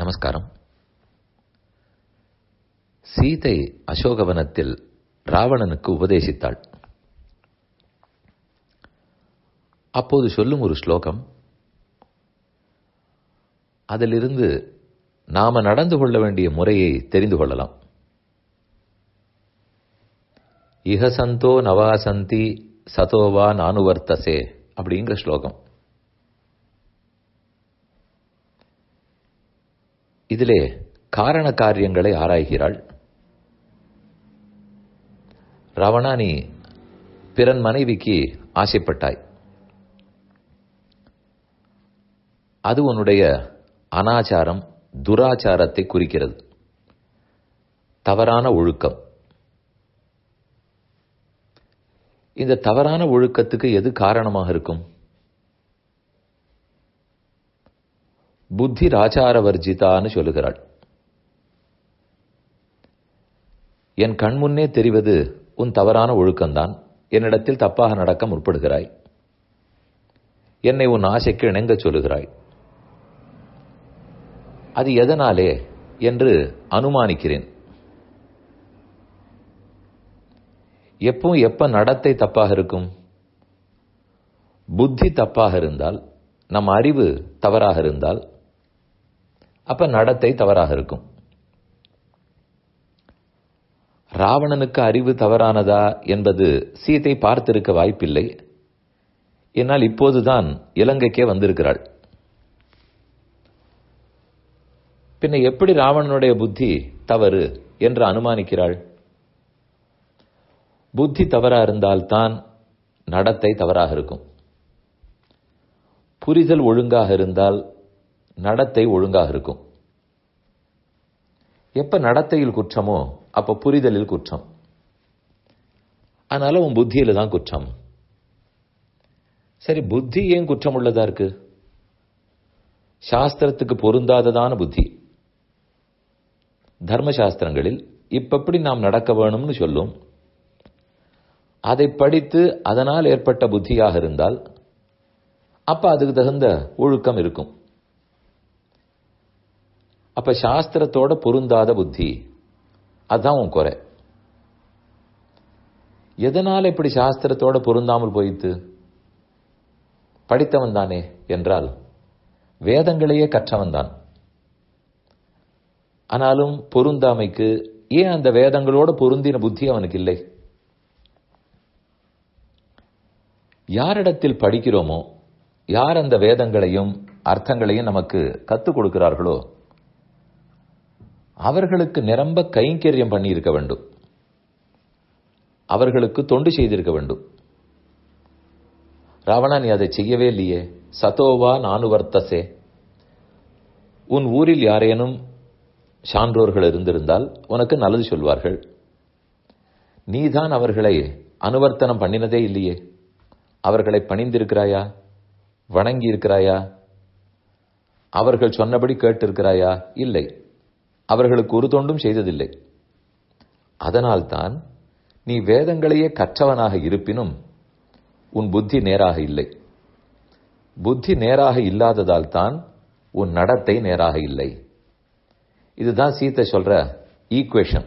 நமஸ்காரம். சீதை அசோகவனத்தில் ராவணனுக்கு உபதேசித்தாள். அப்போது சொல்லும் ஒரு ஸ்லோகம், அதிலிருந்து நாம நடந்து கொள்ள வேண்டிய முறையை தெரிந்து கொள்ளலாம். இஹசந்தோ நவாசந்தி சதோவா நானுவர்த்தசே அப்படிங்கிற ஸ்லோகம். இதிலே காரண காரியங்களை ஆராய்கிறாள். ராவணா, நீ பிறன் மனைவிக்கு ஆசைப்பட்டாய். அது உன்னுடைய அனாச்சாரம், துராச்சாரத்தை குறிக்கிறது, தவறான ஒழுக்கம். இந்த தவறான ஒழுக்கத்துக்கு எது காரணமாக இருக்கும்? புத்தி ராச்சார வர்ஜிதான்னு சொல்லுகிறாள். என் கண்முன்னே தெரிவது உன் தவறான ஒழுக்கம்தான். என்னிடத்தில் தப்பாக நடக்க முற்படுகிறாய். என்னை உன் ஆசைக்கு இணங்க சொல்லுகிறாய். அது எதனாலே என்று அனுமானிக்கிறேன். எப்ப நடத்தை தப்பாக இருக்கும்? புத்தி தப்பாக இருந்தால், நம் அறிவு தவறாக இருந்தால், அப்ப நடத்தை தவறாக இருக்கும். ராவணனுக்கு அறிவு தவறானதா என்பது சீதை பார்த்திருக்க வாய்ப்பில்லை. என்னால் இப்போதுதான் இலங்கைக்கே வந்திருக்கிறாள். பின்ன எப்படி ராவணனுடைய புத்தி தவறு என்று அனுமானிக்கிறாள்? புத்தி தவறா இருந்தால்தான் நடத்தை தவறாக இருக்கும். புரிதல் ஒழுங்காக இருந்தால் நடத்தை ஒழுங்காக இருக்கும். எப்ப நடத்தையில் குற்றமோ அப்ப புரிதலில் குற்றம். அதனால உன் புத்தியில தான் குற்றம். சரி, புத்தி ஏன் குற்றம் உள்ளதா இருக்கு? சாஸ்திரத்துக்கு பொருந்தாததான புத்தி. தர்மசாஸ்திரங்களில் இப்படி நாம் நடக்க வேணும்னு சொல்லும். அதை படித்து அதனால் ஏற்பட்ட புத்தியாக இருந்தால் அப்ப அதுக்கு தகுந்த ஒழுக்கம் இருக்கும். அப்ப சாஸ்திரத்தோட பொருந்தாத புத்தி, அதுதான் உன் குறை. எதனால இப்படி சாஸ்திரத்தோட பொருந்தாமல் போயிட்டு? படித்தவன் தானே என்றால் வேதங்களையே கற்றவன் தான். ஆனாலும் பொருந்தாமைக்கு ஏன் அந்த வேதங்களோட பொருந்தின புத்தி அவனுக்கு இல்லை? யாரிடத்தில் படிக்கிறோமோ, யார் அந்த வேதங்களையும் அர்த்தங்களையும் நமக்கு கத்துக் கொடுக்கிறார்களோ அவர்களுக்கு நிரம்ப கைங்கரியம் பண்ணி இருக்க வேண்டும். அவர்களுக்கு தொண்டு செய்திருக்க வேண்டும். ராவணா, நீ அதை செய்யவே இல்லையே. சதோவா நானுவர்த்தசே. உன் ஊரில் யாரேனும் சான்றோர்கள் இருந்திருந்தால் உனக்கு நல்லது சொல்வார்கள். நீதான் அவர்களை அனுவர்த்தனம் பண்ணினதே இல்லையே. அவர்களை பணிந்திருக்கிறாயா? வணங்கி இருக்கிறாயா? அவர்கள் சொன்னபடி கேட்டிருக்கிறாயா? இல்லை. அவர்களுக்கு ஒரு தொண்டும் செய்ததில்லை. அதனால்தான் நீ வேதங்களையே கற்றவனாக இருப்பினும் உன் புத்தி நேராக இல்லை. புத்தி நேராக இல்லாததால் தான் உன் நடத்தை நேராக இல்லை. இதுதான் சீதை சொல்ற ஈக்குவேஷன்.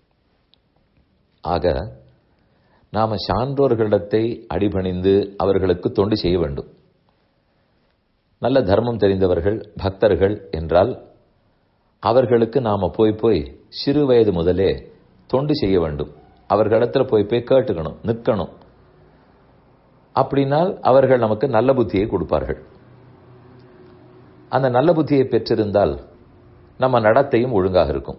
ஆக நாம சான்றோர்களிடத்தை அடிபணிந்து அவர்களுக்கு தொண்டு செய்ய வேண்டும். நல்ல தர்மம் தெரிந்தவர்கள், பக்தர்கள் என்றால் அவர்களுக்கு நாம போய் சிறு வயது முதலே தொண்டு செய்ய வேண்டும். அவர்களிடத்துல போய் கேட்டுக்கணும், நிற்கணும். அப்படின்னால் அவர்கள் நமக்கு நல்ல புத்தியை கொடுப்பார்கள். அந்த நல்ல புத்தியை பெற்றிருந்தால் நம்ம நடத்தையும் ஒழுங்காக இருக்கும்.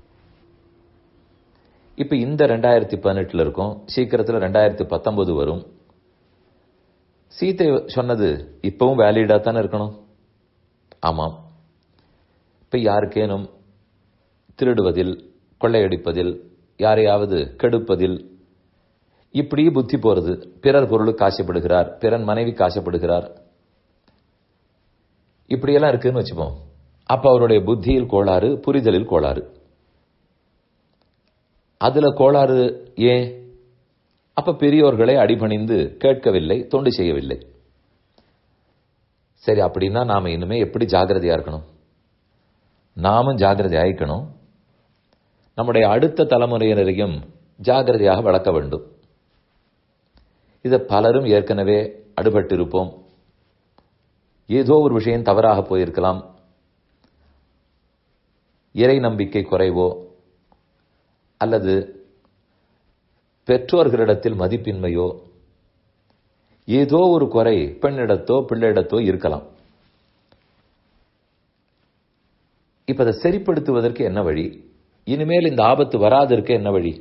இப்ப இந்த 2018 இருக்கும், சீக்கிரத்தில் 2019 வரும். சீதை சொன்னது இப்பவும் வேலிடா தானே இருக்கணும். ஆமாம். இப்ப யாருக்கேனும் திருடுவதில், கொள்ளையடிப்பதில், யாரையாவது கெடுப்பதில் இப்படி புத்தி போறது. பிறர் பொருளுக்கு ஆசைப்படுகிறார், பிறன் மனைவிக்கு ஆசைப்படுகிறார், இப்படியெல்லாம் இருக்குன்னு வச்சுப்போம். அப்ப அவருடைய புத்தியில் கோளாறு, புரிதலில் கோளாறு. அதுல கோளாறு ஏன்? அப்ப பெரியோர்களை அடிபணிந்து கேட்கவில்லை, தொண்டு செய்யவில்லை. சரி, அப்படின்னா நாம இனிமே எப்படி ஜாகிரதையா இருக்கணும்? நாமும் ஜாகிரதை ஆயிக்கணும். நம்முடைய அடுத்த தலைமுறையினரையும் ஜாகிரதையாக வளர்க்க வேண்டும். இதை பலரும் ஏற்கனவே அடுபட்டிருப்போம். ஏதோ ஒரு விஷயம் தவறாக போயிருக்கலாம். இறை நம்பிக்கை குறைவோ அல்லது பெற்றோர்களிடத்தில் மதிப்பின்மையோ ஏதோ ஒரு குறை பெண்ணிடத்தோ பிள்ளையிடத்தோ இருக்கலாம். இப்ப அதை சரிப்படுத்துவதற்கு என்ன வழி? இனிமேல் இந்த ஆபத்து வராதற்கு என்ன வழி?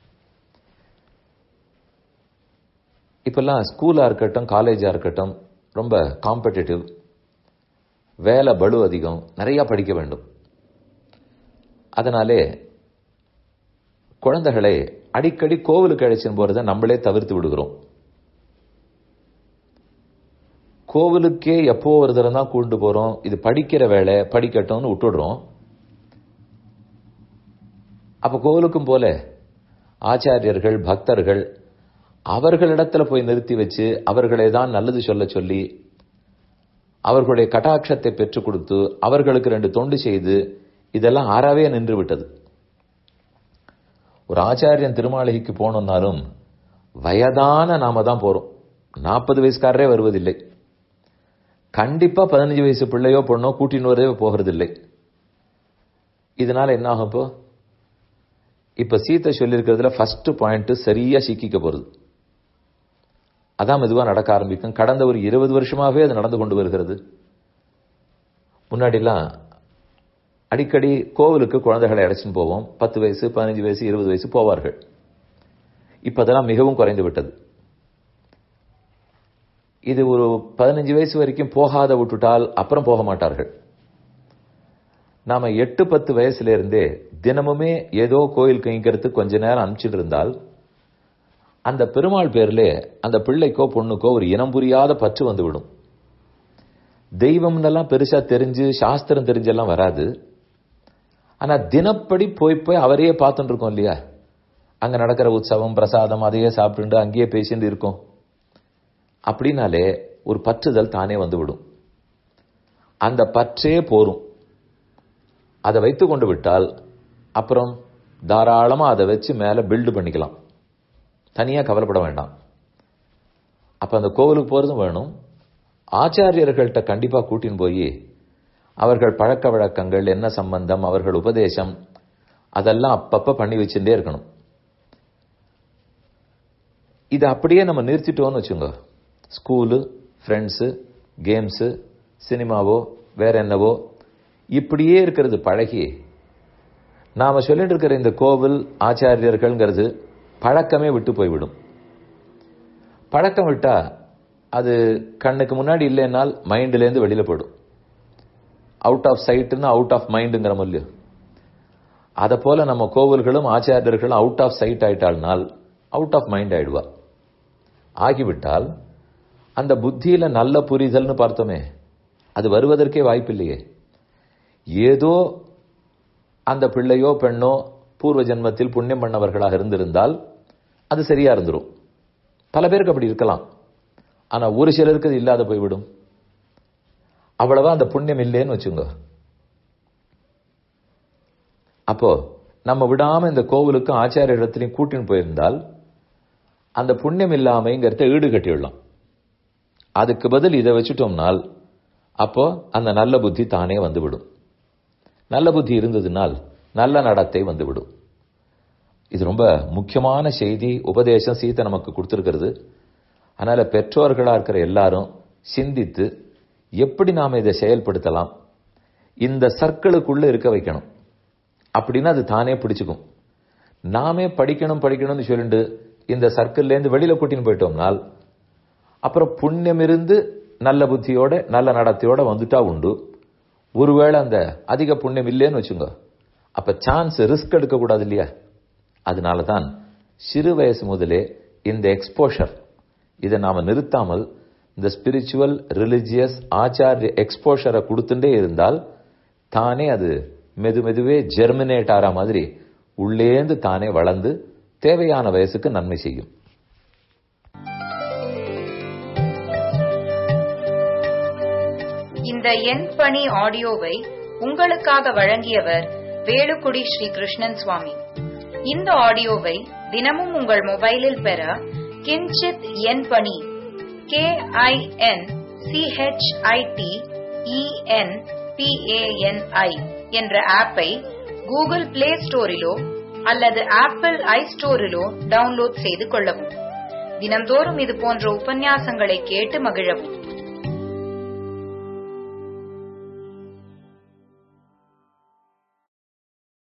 இப்பெல்லாம் ஸ்கூலா இருக்கட்டும், காலேஜா இருக்கட்டும், ரொம்ப காம்படிட்டிவ், வேலை பளு அதிகம், நிறைய படிக்க வேண்டும். அதனாலே குழந்தைகளை அடிக்கடி கோவிலுக்கு அழைச்சின்னு போறதை நம்மளே தவிர்த்து விடுகிறோம். கோவிலுக்கே எப்போ ஒரு தரம் தான் கூண்டு போறோம். இது படிக்கிற வேலை, படிக்கட்டும்னு விட்டுடுறோம். அப்ப கோவிலுக்கும் போல ஆச்சாரியர்கள், பக்தர்கள் அவர்களிடத்துல போய் நிறுத்தி வச்சு அவர்களை தான் நல்லது சொல்ல சொல்லி அவர்களுடைய கட்டாட்சத்தை பெற்றுக் கொடுத்து அவர்களுக்கு 2 தொண்டு செய்து இதெல்லாம் ஆறாவே நின்று விட்டது. ஒரு ஆச்சாரியன் திருமாளிகைக்கு போனோம்னாலும் வயதான நாம தான் போறோம். 40 வயசுக்காரரே வருவதில்லை. கண்டிப்பா 15 வயசு பிள்ளையோ பொண்ணோ கூட்டின்னு வரவே போகிறதில்லை. இதனால என்ன ஆகும்? இப்ப சீத்தை சொல்லியிருக்கிறதுல ஃபர்ஸ்ட் பாயிண்ட் சரியா சிக்கிக்க போறது. அதான் மெதுவா நடக்க ஆரம்பிக்கும். கடந்த ஒரு 20 வருஷமாவே அது நடந்து கொண்டு வருகிறது. முன்னாடிலாம் அடிக்கடி கோவிலுக்கு குழந்தைகளை அழைச்சின்னு போவோம். 10 வயசு, 15 வயசு, 20 வயசு போவார்கள். இப்ப அதெல்லாம் மிகவும் குறைந்து விட்டது. இது ஒரு 15 வயசு வரைக்கும் போகாத விட்டுட்டால் அப்புறம் போக மாட்டார்கள். நாம 8-10 வயசுல இருந்தே தினமுமே ஏதோ கோயில் கைங்கிறதுக்கு கொஞ்ச நேரம் அனுப்பிச்சிட்டு இருந்தால் அந்த பெருமாள் பேர்ல அந்த பிள்ளைக்கோ பொண்ணுக்கோ ஒரு இனம் புரியாத பற்று வந்துவிடும். தெய்வம்னெல்லாம் பெருசா தெரிஞ்சு சாஸ்திரம் தெரிஞ்செல்லாம் வராது. ஆனா தினப்படி போய் அவரையே பார்த்துட்டு இருக்கோம் இல்லையா? அங்க நடக்கிற உற்சவம், பிரசாதம் அதையே சாப்பிட்டு அங்கேயே பேசிட்டு இருக்கோம். அப்படின்னாலே ஒரு பற்றுதல் தானே வந்துவிடும். அந்த பற்றே போரும். அதை வைத்து கொண்டு விட்டால் அப்புறம் தாராளமா அதை வச்சு மேல பில்டு பண்ணிக்கலாம். தனியா கவலைப்பட வேண்டாம். அப்ப அந்த கோவிலுக்கு போறதும் வேணும். ஆச்சாரியர்கள்ட்ட கண்டிப்பா கூட்டின்னு போய் அவர்கள் பழக்க வழக்கங்கள் என்ன சம்பந்தம், அவர்கள் உபதேசம் அதெல்லாம் அப்பப்ப பண்ணி வச்சுட்டே இருக்கணும். இது அப்படியே நம்ம நிறுத்திட்டோம்னு வச்சுங்க, ஸ்கூலு, ஃப்ரெண்ட்ஸு, கேம்ஸு, சினிமாவோ வேற என்னவோ இப்படியே இருக்கிறது பழகி நாம சொல்லிட்டு இருக்கிற இந்த கோவில் ஆச்சாரியர்கள்ங்கிறது பழக்கமே விட்டு போய்விடும். பழக்கம் விட்டா அது கண்ணுக்கு முன்னாடி இல்லைன்னால் மைண்ட்லேருந்து வெளியில போயிடும். அவுட் ஆஃப் சைட்னா அவுட் ஆஃப் மைண்டுங்கிற மொழி. அதை போல நம்ம கோவில்களும் ஆச்சாரியர்களும் அவுட் ஆஃப் சைட் ஆயிட்டால்னால் அவுட் ஆஃப் மைண்ட் ஆயிடுவா. ஆகிவிட்டால் அந்த புத்தியில நல்ல புரிதல்னு பார்த்தோமே, அது வருவதற்கே வாய்ப்பில்லையே. ஏதோ அந்த பிள்ளையோ பெண்ணோ பூர்வ ஜென்மத்தில் புண்ணியம் பண்ணவர்களாக இருந்திருந்தால் அது சரியா இருந்துரும். பல பேருக்கு அப்படி இருக்கலாம். ஆனா ஒரு சிலருக்கு அது இல்லாத போய்விடும். அவ்வளவா அந்த புண்ணியம் இல்லைன்னு வச்சுங்க. அப்போ நம்ம விடாம இந்த கோவிலுக்கும் ஆச்சாரிய இடத்திலையும் கூட்டின்னு போயிருந்தால் அந்த புண்ணியம் இல்லாமைங்கிறத ஈடு கட்டிடலாம். அதுக்கு பதில் இதை வச்சுட்டோம்னால் அப்போ அந்த நல்ல புத்தி தானே வந்துவிடும். நல்ல புத்தி இருந்ததுனால் நல்ல நடத்தை வந்துவிடும். இது ரொம்ப முக்கியமான செய்தி, உபதேசம் சீத்தை நமக்கு கொடுத்திருக்கிறது. அதனால பெற்றோர்களா இருக்கிற எல்லாரும் சிந்தித்து எப்படி நாம இதை செயல்படுத்தலாம், இந்த சர்க்கிளுக்குள்ள இருக்க வைக்கணும். அப்படின்னா அது தானே பிடிச்சுக்கும். நாமே படிக்கணும்னு சொல்லிட்டு இந்த சர்க்கிள்ல இருந்து வெளியில கூட்டின்னு போயிட்டோம்னால் அப்புறம் புண்ணியம் இருந்து நல்ல புத்தியோட நல்ல நடத்தையோட வந்துட்டா உண்டு. ஒருவேளை அந்த அதிக புண்ணியம் இல்லைன்னு வச்சுங்க, அப்ப சான்ஸ் ரிஸ்க் எடுக்க கூடாது இல்லையா? அதனாலதான் சிறு வயசு முதலே இந்த எக்ஸ்போஷர் இதை நாம நிறுத்தாமல் இந்த ஸ்பிரிச்சுவல் ரிலிஜியஸ் ஆச்சாரிய எக்ஸ்போஷரை கொடுத்துட்டே இருந்தால் தானே அது மெதுவே ஜெர்மினேட் ஆற மாதிரி உள்ளேந்து தானே வளர்ந்து தேவையான வயசுக்கு நன்மை செய்யும். இந்த எண் பணி ஆடியோவை உங்களுக்காக வழங்கியவர் வேலுக்குடி ஸ்ரீ கிருஷ்ணன் சுவாமி. இந்த ஆடியோவை தினமும் உங்கள் மொபைலில் பெற கிஞ்சித் என் பணி KINCHITENPANI என்ற ஆப்பை கூகுள் பிளே ஸ்டோரிலோ அல்லது ஆப்பிள் ஐஸ்டோரிலோ டவுன்லோட் செய்து கொள்ளவும். தினம்தோறும் இது போன்ற உபன்யாசங்களை கேட்டு மகிழவும்.